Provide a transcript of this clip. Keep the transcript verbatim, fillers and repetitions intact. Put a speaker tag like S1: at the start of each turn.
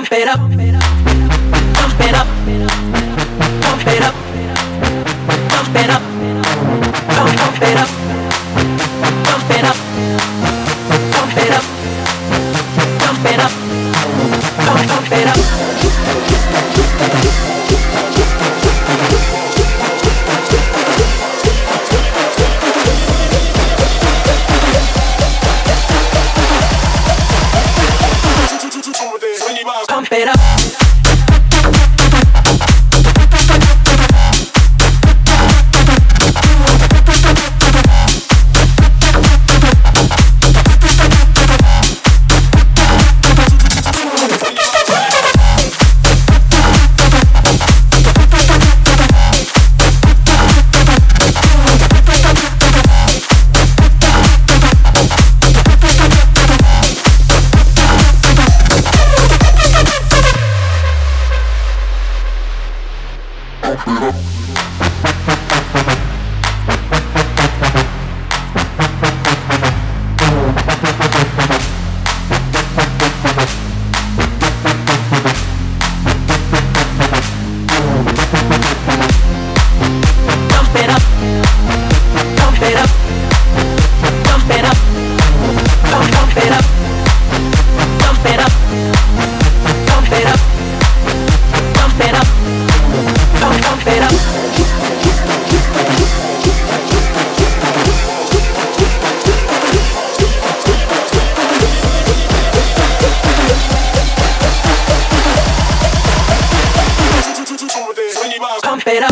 S1: pump it up, pump it up, pump it up, pump it up, pump it up, pump pump it up, pump it up, pump it up, pump it up, pump pump it up. Pump it up. Pump it up.